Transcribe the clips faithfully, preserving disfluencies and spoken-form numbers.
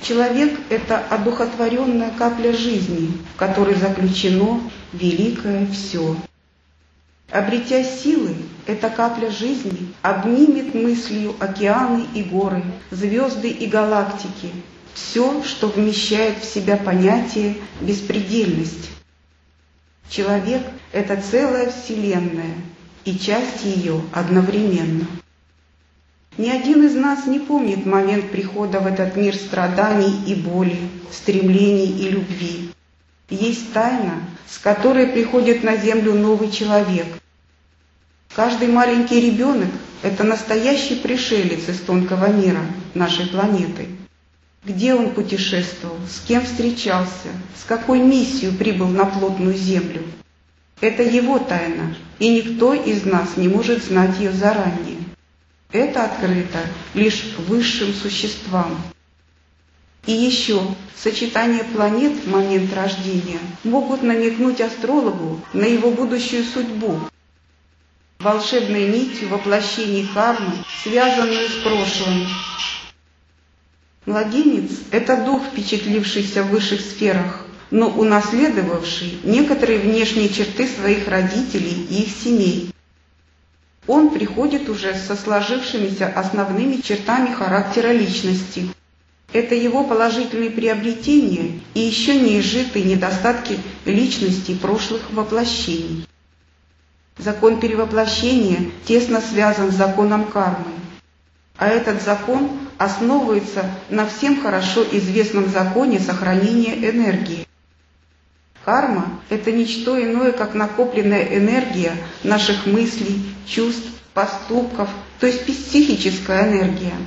Человек – это одухотворенная капля жизни, в которой заключено великое все. Обретя силы, эта капля жизни обнимет мыслью океаны и горы, звезды и галактики, все, что вмещает в себя понятие «беспредельность». Человек – это целая вселенная, и часть ее одновременно. Ни один из нас не помнит момент прихода в этот мир страданий и боли, стремлений и любви. Есть тайна, с которой приходит на землю новый человек. Каждый маленький ребенок – это настоящий пришелец из тонкого мира нашей планеты. Где он путешествовал, с кем встречался, с какой миссией прибыл на плотную землю. Это его тайна, и никто из нас не может знать ее заранее. Это открыто лишь высшим существам. И еще сочетание планет в момент рождения могут намекнуть астрологу на его будущую судьбу, волшебной нитью воплощений кармы, связанную с прошлым. Младенец – это дух, впечатлившийся в высших сферах, но унаследовавший некоторые внешние черты своих родителей и их семей. Он приходит уже со сложившимися основными чертами характера личности. Это его положительные приобретения и еще не изжитые недостатки личности прошлых воплощений. Закон перевоплощения тесно связан с законом кармы, а этот закон основывается на всем хорошо известном законе сохранения энергии. Карма – это ничто иное, как накопленная энергия наших мыслей, чувств, поступков, то есть психическая энергия.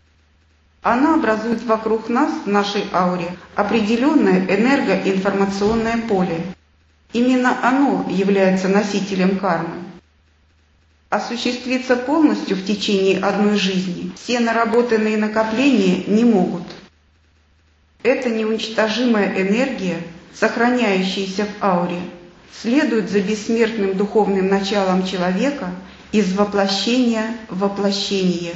Она образует вокруг нас, в нашей ауре, определенное энергоинформационное поле. Именно оно является носителем кармы. Осуществиться полностью в течение одной жизни все наработанные накопления не могут. Это неуничтожимая энергия, сохраняющаяся в ауре, следует за бессмертным духовным началом человека из воплощения в воплощение.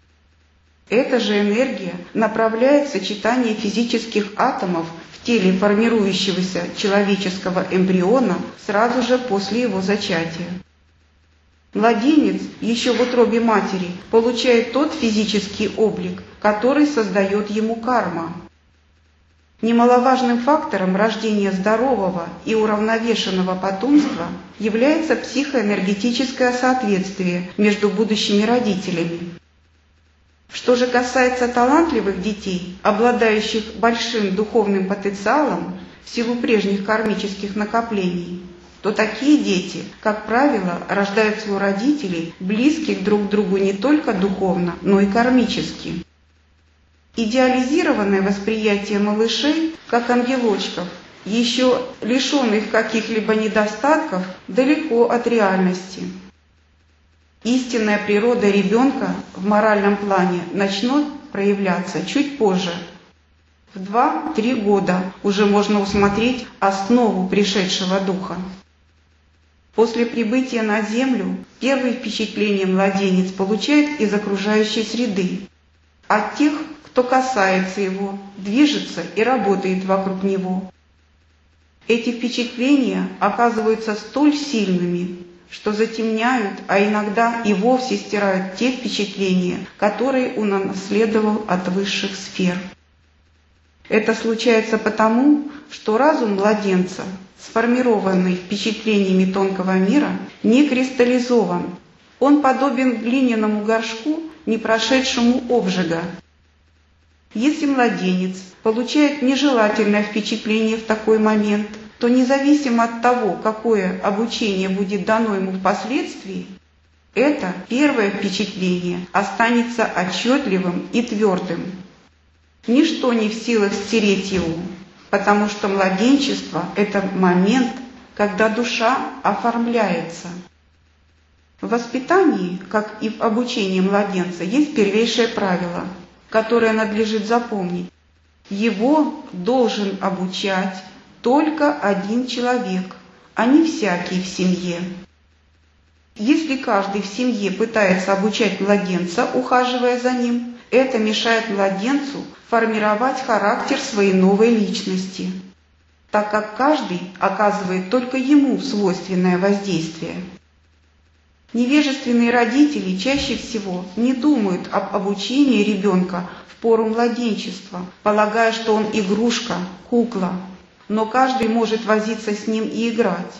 Эта же энергия направляет сочетание физических атомов в теле формирующегося человеческого эмбриона сразу же после его зачатия. Младенец еще в утробе матери получает тот физический облик, который создает ему карма. Немаловажным фактором рождения здорового и уравновешенного потомства является психоэнергетическое соответствие между будущими родителями. Что же касается талантливых детей, обладающих большим духовным потенциалом в силу прежних кармических накоплений, то такие дети, как правило, рождаются у родителей, близких друг к другу не только духовно, но и кармически. Идеализированное восприятие малышей, как ангелочков, еще лишенных каких-либо недостатков, далеко от реальности. Истинная природа ребенка в моральном плане начнет проявляться чуть позже. В два-три года уже можно усмотреть основу пришедшего духа. После прибытия на Землю первые впечатления младенец получает из окружающей среды, от тех, кто касается его, движется и работает вокруг него. Эти впечатления оказываются столь сильными, что затемняют, а иногда и вовсе стирают те впечатления, которые он унаследовал от высших сфер. Это случается потому, что разум младенца, сформированный впечатлениями тонкого мира, не кристаллизован. Он подобен глиняному горшку, не прошедшему обжига. Если младенец получает нежелательное впечатление в такой момент, то независимо от того, какое обучение будет дано ему впоследствии, это первое впечатление останется отчетливым и твердым. Ничто не в силах стереть его, потому что младенчество – это момент, когда душа оформляется. В воспитании, как и в обучении младенца, есть первейшее правило, которое надлежит запомнить. Его должен обучать только один человек, а не всякий в семье. Если каждый в семье пытается обучать младенца, ухаживая за ним, Это мешает младенцу формировать характер своей новой личности, так как каждый оказывает только ему свойственное воздействие. Невежественные родители чаще всего не думают об обучении ребенка в пору младенчества, полагая, что он игрушка, кукла, но каждый может возиться с ним и играть.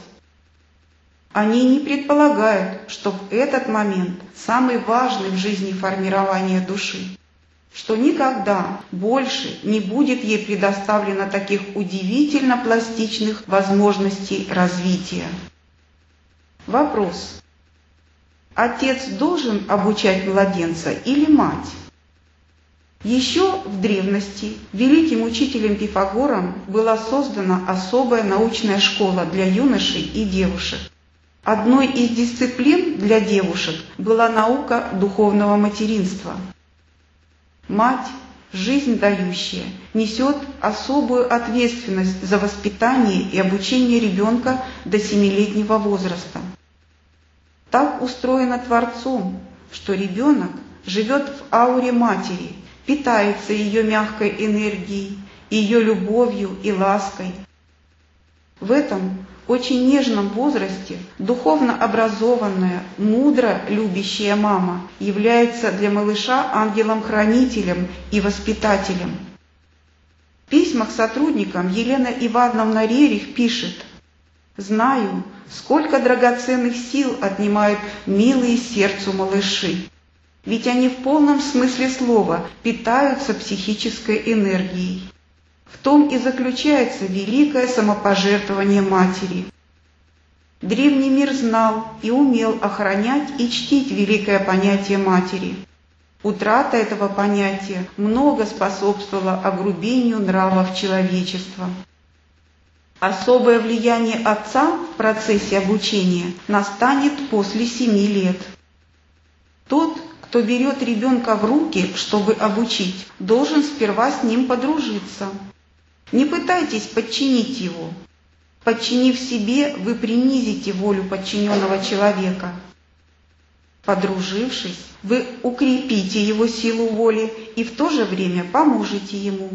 Они не предполагают, что в этот момент самый важный в жизни формирования души, что никогда больше не будет ей предоставлено таких удивительно пластичных возможностей развития. Вопрос. Отец должен обучать младенца или мать? Еще в древности великим учителем Пифагором была создана особая научная школа для юношей и девушек. Одной из дисциплин для девушек была наука духовного материнства. Мать, жизнь дающая, несет особую ответственность за воспитание и обучение ребенка до семилетнего возраста. Так устроено Творцом, что ребенок живет в ауре матери, питается ее мягкой энергией, ее любовью и лаской. В этом очень нежном возрасте духовно образованная, мудро любящая мама является для малыша ангелом-хранителем и воспитателем. В письмах сотрудникам Елена Ивановна Рерих пишет: «Знаю, сколько драгоценных сил отнимают милые сердцу малыши, ведь они в полном смысле слова питаются психической энергией. В том и заключается великое самопожертвование матери. Древний мир знал и умел охранять и чтить великое понятие матери. Утрата этого понятия много способствовала огрубению нравов человечества. Особое влияние отца в процессе обучения настанет после семи лет. Тот, кто берет ребенка в руки, чтобы обучить, должен сперва с ним подружиться. Не пытайтесь подчинить его. Подчинив себе, вы принизите волю подчиненного человека. Подружившись, вы укрепите его силу воли и в то же время поможете ему.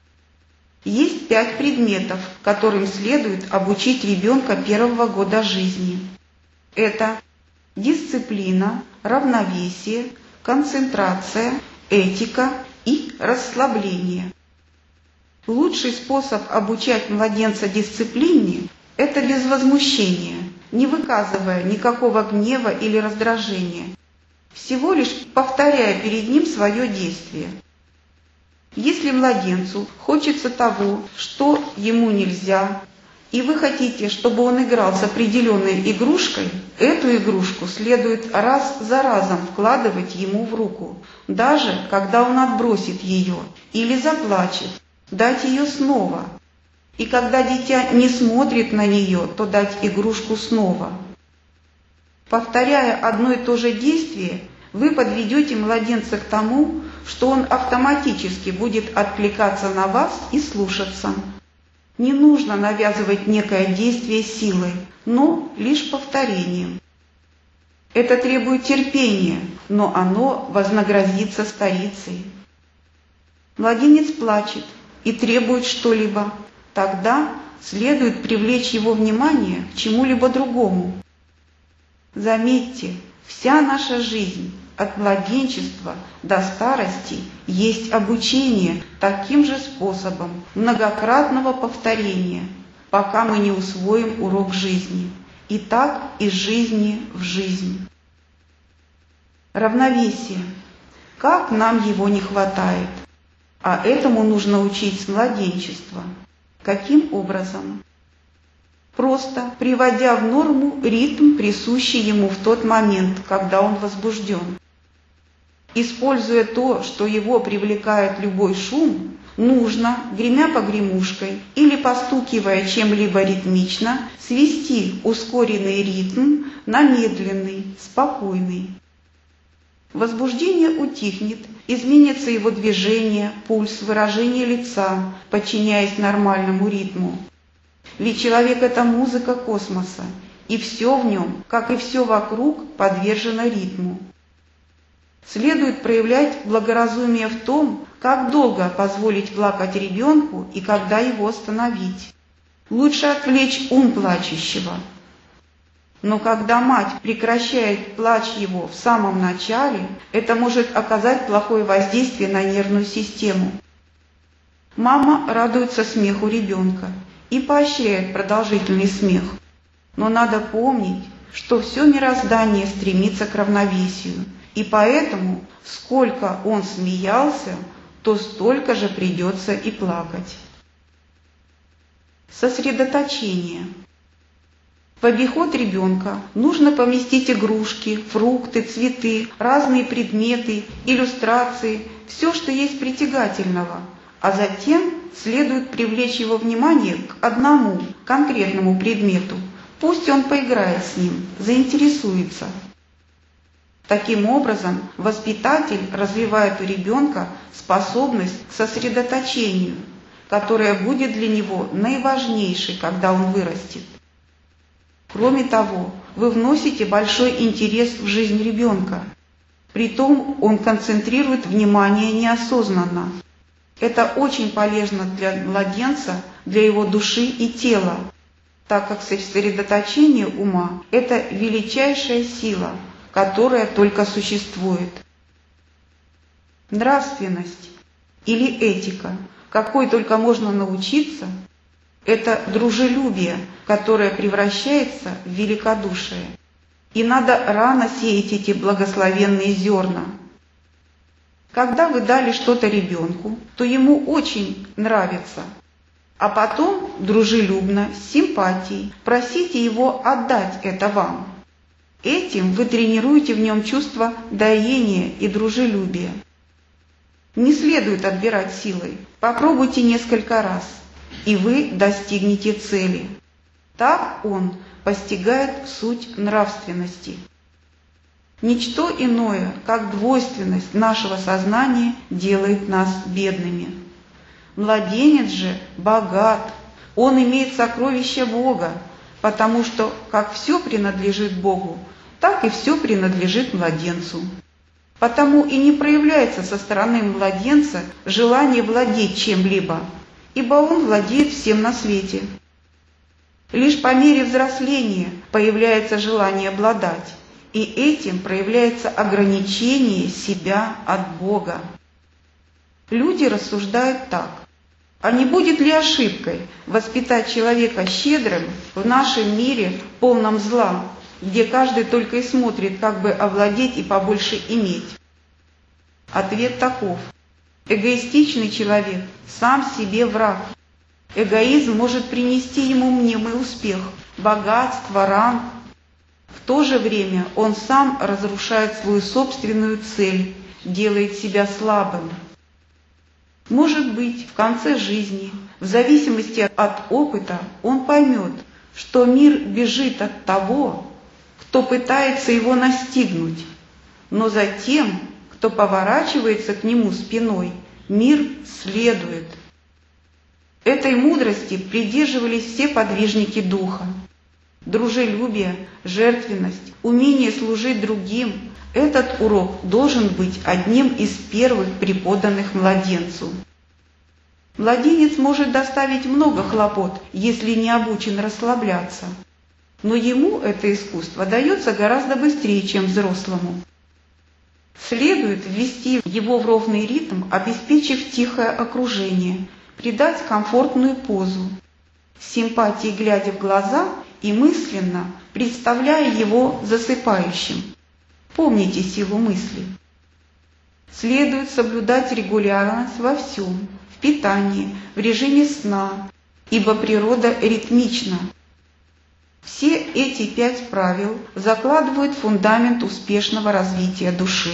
Есть пять предметов, которым следует обучить ребенка первого года жизни. Это дисциплина, равновесие, концентрация, этика и расслабление. Лучший способ обучать младенца дисциплине – это без возмущения, не выказывая никакого гнева или раздражения, всего лишь повторяя перед ним свое действие. Если младенцу хочется того, что ему нельзя, и вы хотите, чтобы он играл с определенной игрушкой, эту игрушку следует раз за разом вкладывать ему в руку, даже когда он отбросит ее или заплачет, дать ее снова. И когда дитя не смотрит на нее, то дать игрушку снова. Повторяя одно и то же действие, вы подведете младенца к тому, что он автоматически будет откликаться на вас и слушаться. Не нужно навязывать некое действие силой, но лишь повторением. Это требует терпения, но оно вознаградится старицей. Младенец плачет и требует что-либо, тогда следует привлечь его внимание к чему-либо другому. Заметьте, вся наша жизнь от младенчества до старости есть обучение таким же способом многократного повторения, пока мы не усвоим урок жизни, и так из жизни в жизнь. Равновесие. Как нам его не хватает? А этому нужно учить с младенчества. Каким образом? Просто приводя в норму ритм, присущий ему в тот момент, когда он возбужден. Используя то, что его привлекает любой шум, нужно, гремя погремушкой или постукивая чем-либо ритмично, свести ускоренный ритм на медленный, спокойный. Возбуждение утихнет, изменится его движение, пульс, выражение лица, подчиняясь нормальному ритму. Ведь человек – это музыка космоса, и все в нем, как и все вокруг, подвержено ритму. Следует проявлять благоразумие в том, как долго позволить плакать ребенку и когда его остановить. Лучше отвлечь ум плачущего. Но когда мать прекращает плач его в самом начале, это может оказать плохое воздействие на нервную систему. Мама радуется смеху ребенка и поощряет продолжительный смех. Но надо помнить, что все мироздание стремится к равновесию, и поэтому, сколько он смеялся, то столько же придется и плакать. Сосредоточение. В обиход ребенка нужно поместить игрушки, фрукты, цветы, разные предметы, иллюстрации, все, что есть притягательного, а затем следует привлечь его внимание к одному конкретному предмету. Пусть он поиграет с ним, заинтересуется. Таким образом, воспитатель развивает у ребенка способность к сосредоточению, которая будет для него наиважнейшей, когда он вырастет. Кроме того, вы вносите большой интерес в жизнь ребенка. Притом он концентрирует внимание неосознанно. Это очень полезно для младенца, для его души и тела, так как сосредоточение ума – это величайшая сила, которая только существует. Нравственность или этика, какой только можно научиться, это дружелюбие, которое превращается в великодушие. И надо рано сеять эти благословенные зерна. Когда вы дали что-то ребенку, то ему очень нравится, а потом дружелюбно, с симпатией просите его отдать это вам. Этим вы тренируете в нем чувство доения и дружелюбия. Не следует отбирать силой. Попробуйте несколько раз, и вы достигнете цели. Так он постигает суть нравственности. Ничто иное, как двойственность нашего сознания, делает нас бедными. Младенец же богат, он имеет сокровища Бога, потому что как все принадлежит Богу, так и все принадлежит младенцу. Потому и не проявляется со стороны младенца желание владеть чем-либо, ибо он владеет всем на свете. Лишь по мере взросления появляется желание обладать, и этим проявляется ограничение себя от Бога. Люди рассуждают так: а не будет ли ошибкой воспитать человека щедрым в нашем мире, полном зла, где каждый только и смотрит, как бы овладеть и побольше иметь? Ответ таков: эгоистичный человек сам себе враг. Эгоизм может принести ему мнимый успех, богатство, ранг. В то же время он сам разрушает свою собственную цель, делает себя слабым. Может быть, в конце жизни, в зависимости от опыта, он поймет, что мир бежит от того, кто пытается его настигнуть, но за тем, кто поворачивается к нему спиной, мир следует. Этой мудрости придерживались все подвижники духа. Дружелюбие, жертвенность, умение служить другим – этот урок должен быть одним из первых преподанных младенцу. Младенец может доставить много хлопот, если не обучен расслабляться, но ему это искусство дается гораздо быстрее, чем взрослому. Следует ввести его в ровный ритм, обеспечив тихое окружение, придать комфортную позу, с симпатией глядя в глаза и мысленно представляя его засыпающим. Помните силу мысли. Следует соблюдать регулярность во всем, в питании, в режиме сна, ибо природа ритмична. Все эти пять правил закладывают фундамент успешного развития души.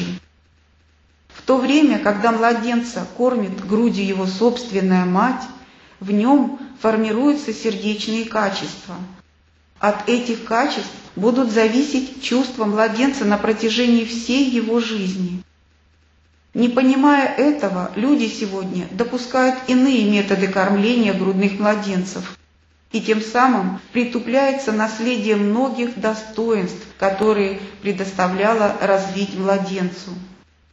В то время, когда младенца кормит грудью его собственная мать, в нем формируются сердечные качества. От этих качеств будут зависеть чувства младенца на протяжении всей его жизни. Не понимая этого, люди сегодня допускают иные методы кормления грудных младенцев, и тем самым притупляется наследие многих достоинств, которые предоставляло развить младенцу.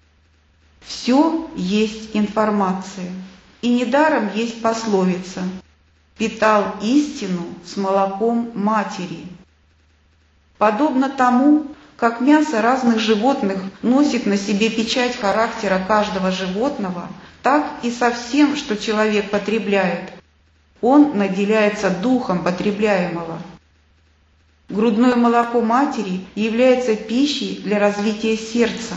Все есть информация. И недаром есть пословица: «Питал истину с молоком матери». Подобно тому, как мясо разных животных носит на себе печать характера каждого животного, так и со всем, что человек потребляет, он наделяется духом потребляемого. Грудное молоко матери является пищей для развития сердца.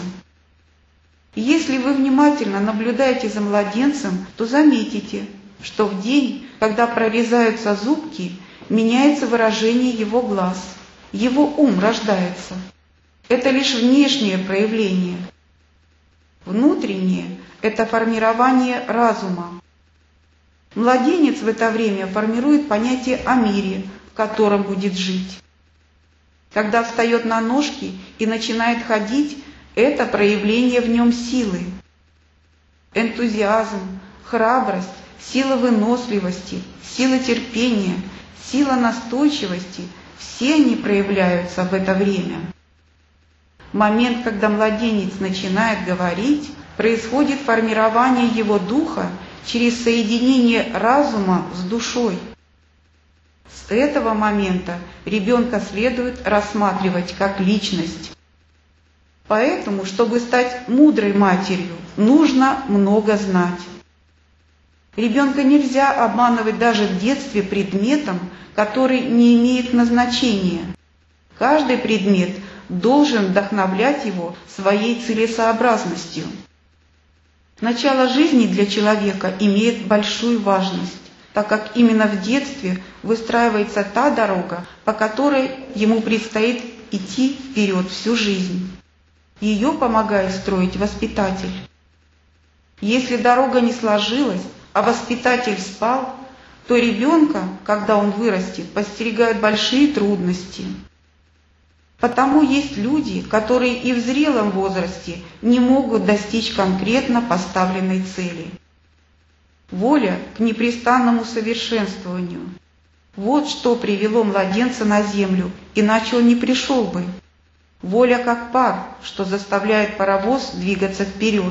Если вы внимательно наблюдаете за младенцем, то заметите, что в день, когда прорезаются зубки, меняется выражение его глаз, его ум рождается. Это лишь внешнее проявление. Внутреннее – это формирование разума. Младенец в это время формирует понятие о мире, в котором будет жить. Когда встает на ножки и начинает ходить, это проявление в нем силы. Энтузиазм, храбрость, сила выносливости, сила терпения, сила настойчивости – все они проявляются в это время. Момент, когда младенец начинает говорить, происходит формирование его духа через соединение разума с душой. С этого момента ребенка следует рассматривать как личность. Поэтому, чтобы стать мудрой матерью, нужно много знать. Ребенка нельзя обманывать даже в детстве предметом, который не имеет назначения. Каждый предмет должен вдохновлять его своей целесообразностью. Начало жизни для человека имеет большую важность, так как именно в детстве выстраивается та дорога, по которой ему предстоит идти вперед всю жизнь. Ее помогает строить воспитатель. Если дорога не сложилась, а воспитатель спал, то ребенка, когда он вырастет, подстерегают большие трудности. Потому есть люди, которые и в зрелом возрасте не могут достичь конкретно поставленной цели. Воля к непрестанному совершенствованию. Вот что привело младенца на землю, иначе он не пришел бы. Воля как пар, что заставляет паровоз двигаться вперед.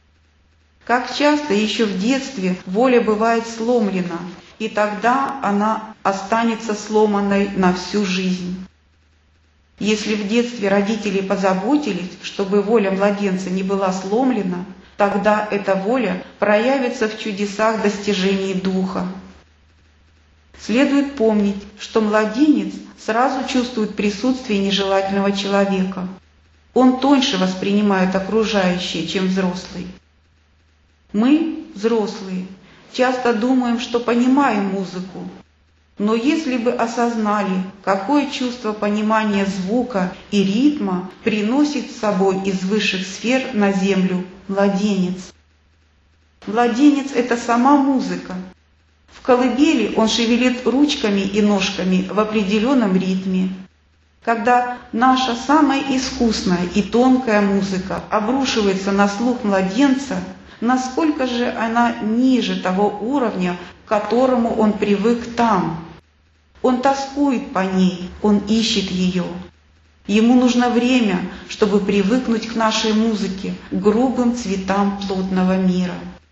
Как часто еще в детстве воля бывает сломлена, и тогда она останется сломанной на всю жизнь. Если в детстве родители позаботились, чтобы воля младенца не была сломлена, тогда эта воля проявится в чудесах достижений духа. Следует помнить, что младенец сразу чувствует присутствие нежелательного человека. Он тоньше воспринимает окружающее, чем взрослый. Мы, взрослые, часто думаем, что понимаем музыку, но если бы осознали, какое чувство понимания звука и ритма приносит с собой из высших сфер на землю младенец. Младенец – это сама музыка. В колыбели он шевелит ручками и ножками в определенном ритме. Когда наша самая искусная и тонкая музыка обрушивается на слух младенца, насколько же она ниже того уровня, к которому он привык там. Он тоскует по ней, он ищет ее. Ему нужно время, чтобы привыкнуть к нашей музыке, к грубым цветам плотного мира.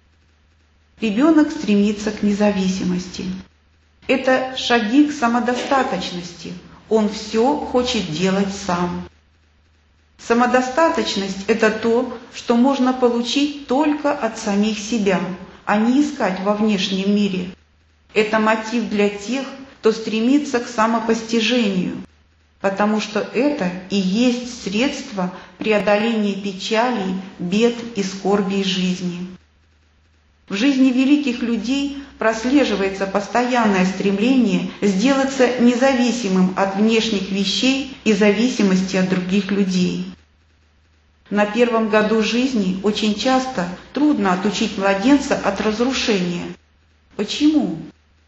Ребенок стремится к независимости. Это шаги к самодостаточности. Он все хочет делать сам. Самодостаточность – это то, что можно получить только от самих себя, а не искать во внешнем мире. Это мотив для тех, кто стремится к самопостижению, потому что это и есть средство преодоления печалей, бед и скорбей жизни. В жизни великих людей прослеживается постоянное стремление сделаться независимым от внешних вещей и зависимости от других людей. На первом году жизни очень часто трудно отучить младенца от разрушения. Почему?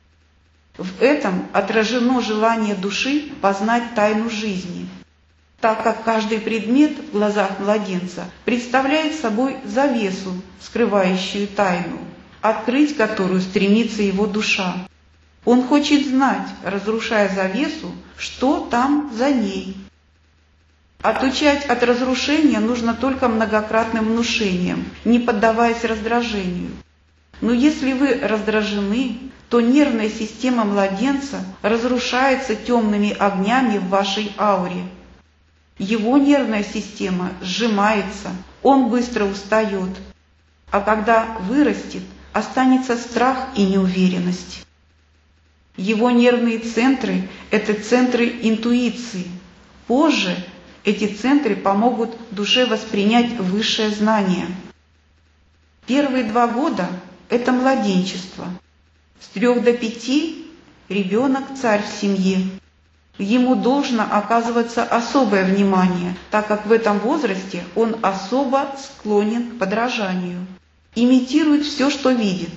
В этом отражено желание души познать тайну жизни, так как каждый предмет в глазах младенца представляет собой завесу, скрывающую тайну, открыть которую стремится его душа. Он хочет знать, разрушая завесу, что там за ней. Отучать от разрушения нужно только многократным внушением, не поддаваясь раздражению. Но если вы раздражены, то нервная система младенца разрушается темными огнями в вашей ауре. Его нервная система сжимается, он быстро устает, а когда вырастет, останется страх и неуверенность. Его нервные центры – это центры интуиции. Позже эти центры помогут душе воспринять высшее знание. Первые два года – это младенчество. С трех до пяти ребенок – царь в семье. Ему должно оказываться особое внимание, так как в этом возрасте он особо склонен к подражанию, имитирует все, что видит.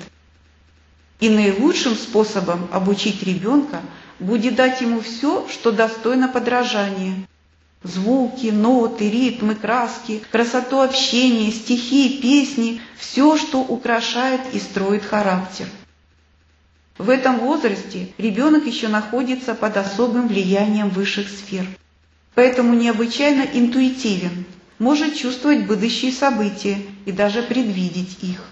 И наилучшим способом обучить ребенка будет дать ему все, что достойно подражания. Звуки, ноты, ритмы, краски, красоту общения, стихи, песни – все, что украшает и строит характер. В этом возрасте ребенок еще находится под особым влиянием высших сфер, поэтому необычайно интуитивен, может чувствовать будущие события и даже предвидеть их.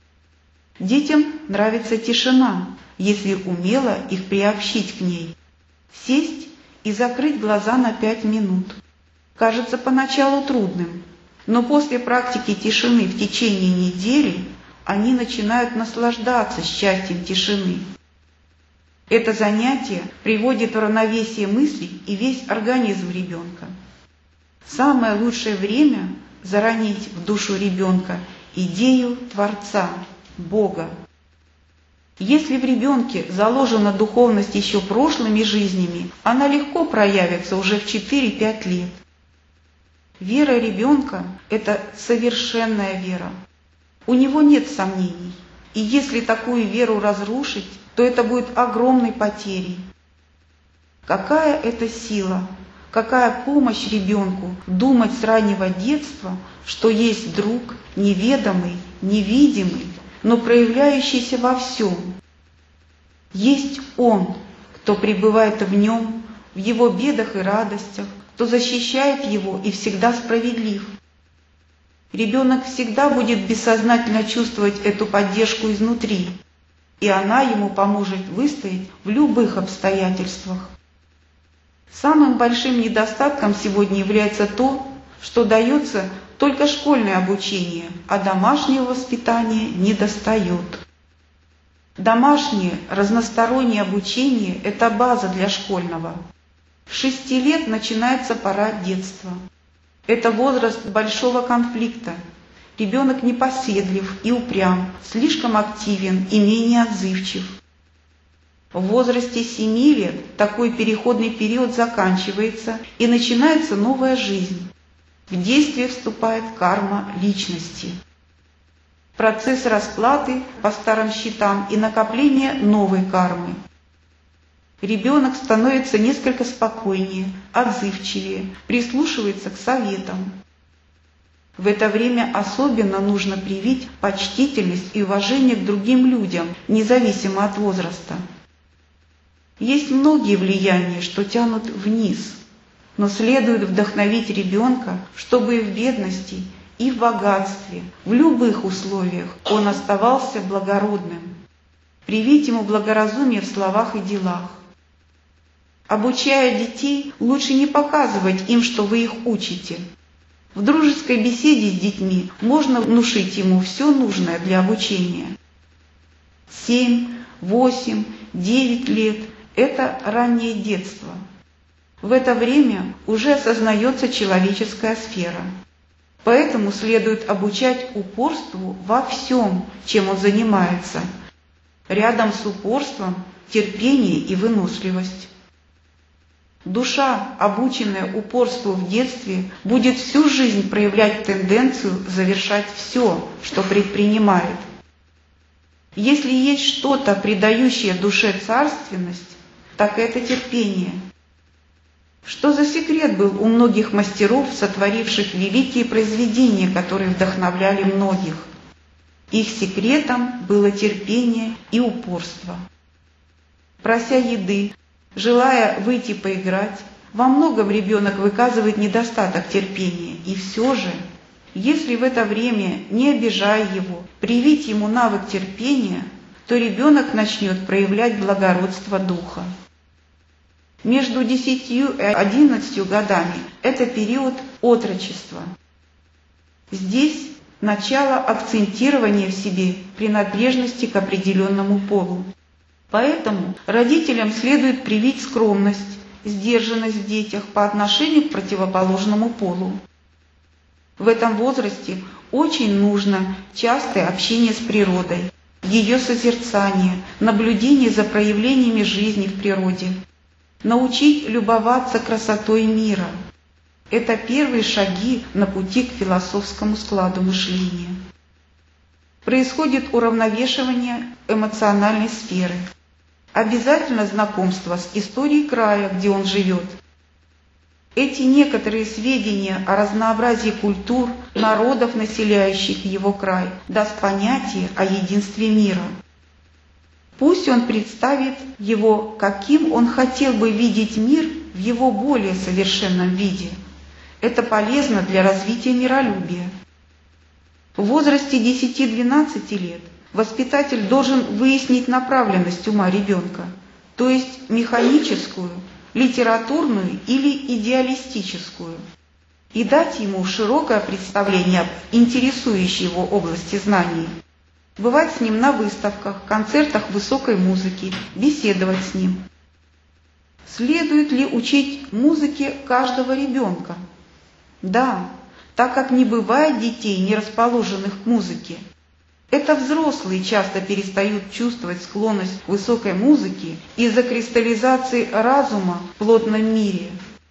Детям нравится тишина, если умело их приобщить к ней. Сесть и закрыть глаза на пять минут. Кажется поначалу трудным, но после практики тишины в течение недели они начинают наслаждаться счастьем тишины. Это занятие приводит в равновесие мыслей и весь организм ребенка. Самое лучшее время заронить в душу ребенка идею Творца, Бога. Если в ребенке заложена духовность еще прошлыми жизнями, она легко проявится уже в четыре-пять лет. Вера ребенка – это совершенная вера. У него нет сомнений. И если такую веру разрушить, то это будет огромной потерей. Какая это сила, какая помощь ребенку думать с раннего детства, что есть друг неведомый, невидимый, но проявляющийся во всем. Есть Он, кто пребывает в нем, в его бедах и радостях, кто защищает его и всегда справедлив. Ребенок всегда будет бессознательно чувствовать эту поддержку изнутри, и она ему поможет выстоять в любых обстоятельствах. Самым большим недостатком сегодня является то, что дается только школьное обучение, а домашнего воспитания недостает. Домашнее разностороннее обучение – это база для школьного. С шести лет начинается пора детства. Это возраст большого конфликта. Ребенок непоседлив и упрям, слишком активен и менее отзывчив. В возрасте семи лет такой переходный период заканчивается и начинается новая жизнь. В действие вступает карма личности. Процесс расплаты по старым счетам и накопления новой кармы. Ребенок становится несколько спокойнее, отзывчивее, прислушивается к советам. В это время особенно нужно привить почтительность и уважение к другим людям, независимо от возраста. Есть многие влияния, что тянут вниз, но следует вдохновить ребенка, чтобы и в бедности, и в богатстве, в любых условиях он оставался благородным. Привить ему благоразумие в словах и делах. Обучая детей, лучше не показывать им, что вы их учите. В дружеской беседе с детьми можно внушить ему все нужное для обучения. Семь, восемь, девять лет – это раннее детство. В это время уже осознается человеческая сфера. Поэтому следует обучать упорству во всем, чем он занимается. Рядом с упорством – терпение и выносливость. Душа, обученная упорству в детстве, будет всю жизнь проявлять тенденцию завершать все, что предпринимает. Если есть что-то, придающее душе царственность, так это терпение. Что за секрет был у многих мастеров, сотворивших великие произведения, которые вдохновляли многих? Их секретом было терпение и упорство. Прося еды, желая выйти поиграть, Во многом ребенок выказывает недостаток терпения, и все же, если в это время, не обижая его, привить ему навык терпения, то ребенок начнет проявлять благородство духа. Между десятью и одиннадцатью годами – это период отрочества. Здесь начало акцентирования в себе принадлежности к определенному полу. Поэтому родителям следует привить скромность, сдержанность в детях по отношению к противоположному полу. В этом возрасте очень нужно частое общение с природой, ее созерцание, наблюдение за проявлениями жизни в природе, научить любоваться красотой мира. Это первые шаги на пути к философскому складу мышления. Происходит уравновешивание эмоциональной сферы. Обязательно знакомство с историей края, где он живет. Эти некоторые сведения о разнообразии культур, народов, населяющих его край, даст понятие о единстве мира. Пусть он представит его, каким он хотел бы видеть мир в его более совершенном виде. Это полезно для развития миролюбия. В возрасте десяти-двенадцати лет воспитатель должен выяснить направленность ума ребенка, то есть механическую, литературную или идеалистическую, и дать ему широкое представление об интересующей его области знаний. Бывать с ним на выставках, концертах высокой музыки, беседовать с ним. Следует ли учить музыке каждого ребенка? Да, так как не бывает детей, не расположенных к музыке. Это взрослые часто перестают чувствовать склонность к высокой музыке из-за кристаллизации разума в плотном мире.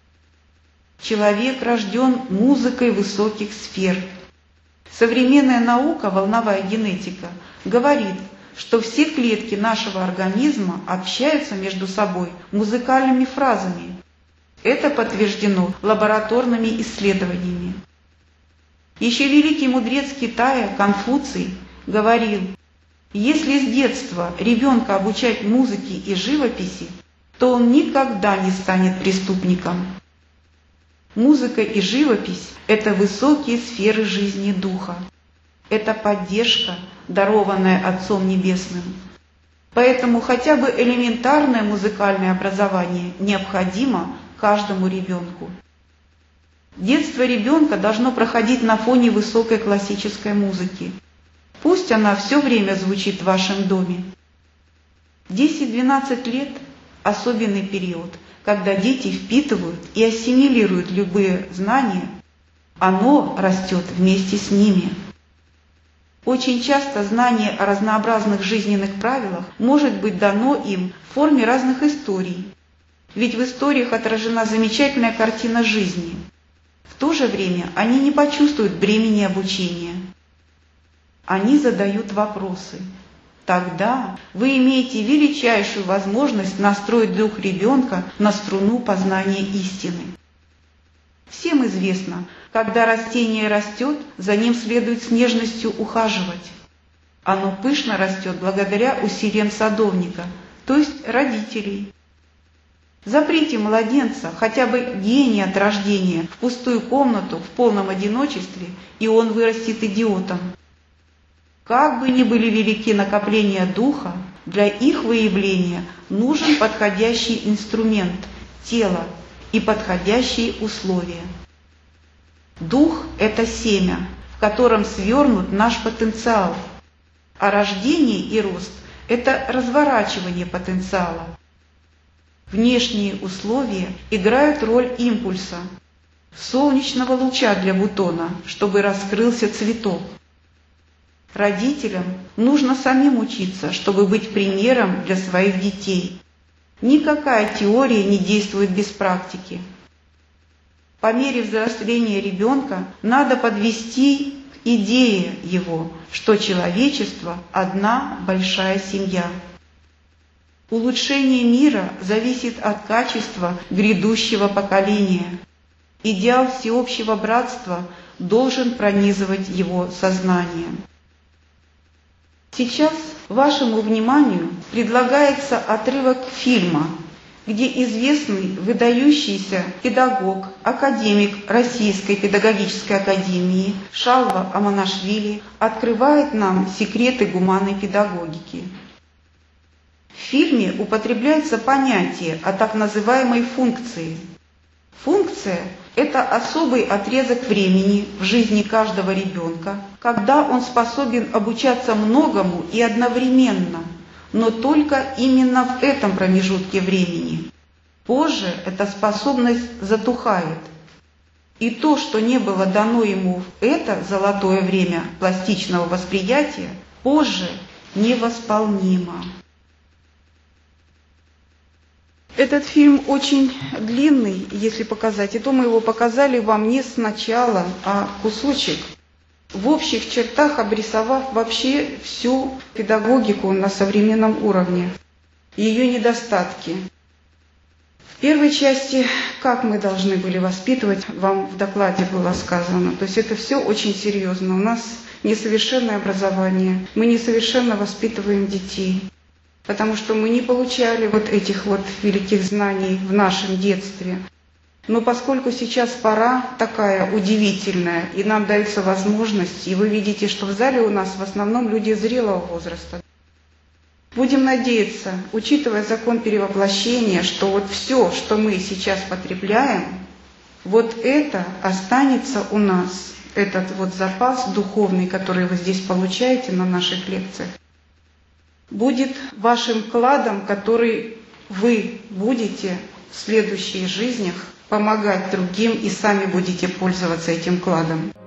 Человек рожден музыкой высоких сфер. Современная наука, волновая генетика, говорит, что все клетки нашего организма общаются между собой музыкальными фразами. Это подтверждено лабораторными исследованиями. Еще великий мудрец Китая Конфуций говорил, если с детства ребенка обучать музыке и живописи, то он никогда не станет преступником. Музыка и живопись – это высокие сферы жизни духа. Это поддержка, дарованная Отцом Небесным. Поэтому хотя бы элементарное музыкальное образование необходимо каждому ребенку. Детство ребенка должно проходить на фоне высокой классической музыки. Пусть она все время звучит в вашем доме. десять-двенадцать лет – особенный период, когда дети впитывают и ассимилируют любые знания, оно растет вместе с ними. Очень часто знание о разнообразных жизненных правилах может быть дано им в форме разных историй, ведь в историях отражена замечательная картина жизни. В то же время они не почувствуют бремени обучения. Они задают вопросы. Тогда вы имеете величайшую возможность настроить дух ребенка на струну познания истины. Всем известно, когда растение растет, за ним следует с нежностью ухаживать. Оно пышно растет благодаря усилиям садовника, то есть родителей. Заприте младенца, хотя бы гения от рождения, в пустую комнату в полном одиночестве, и он вырастет идиотом. Как бы ни были велики накопления духа, для их выявления нужен подходящий инструмент – тело и подходящие условия. Дух – это семя, в котором свернут наш потенциал, а рождение и рост – это разворачивание потенциала. Внешние условия играют роль импульса, солнечного луча для бутона, чтобы раскрылся цветок. Родителям нужно самим учиться, чтобы быть примером для своих детей. Никакая теория не действует без практики. По мере взросления ребенка надо подвести к идее его, что человечество – одна большая семья. Улучшение мира зависит от качества грядущего поколения. Идеал всеобщего братства должен пронизывать его сознание. Сейчас вашему вниманию предлагается отрывок фильма где известный выдающийся педагог, академик Российской педагогической академии Шалва Аманашвили открывает нам секреты гуманной педагогики. В фильме употребляется понятие о так называемой функции. Функция – это особый отрезок времени в жизни каждого ребенка, когда он способен обучаться многому и одновременно, но только именно в этом промежутке времени. Позже эта способность затухает. И то, что не было дано ему в это золотое время пластичного восприятия, позже невосполнимо. Этот фильм очень длинный, если показать, и то мы его показали вам не сначала, а кусочек, в общих чертах обрисовав вообще всю педагогику на современном уровне, ее недостатки. В первой части, как мы должны были воспитывать, вам в докладе было сказано. То есть это все очень серьезно. У нас несовершенное образование, мы несовершенно воспитываем детей, потому что мы не получали вот этих вот великих знаний в нашем детстве. Но поскольку сейчас пора такая удивительная, и нам дается возможность, и вы видите, что в зале у нас в основном люди зрелого возраста, будем надеяться, учитывая закон перевоплощения, что вот все, что мы сейчас потребляем, вот это останется у нас, этот вот запас духовный, который вы здесь получаете на наших лекциях, будет вашим кладом, который вы будете в следующих жизнях помогать другим и сами будете пользоваться этим кладом.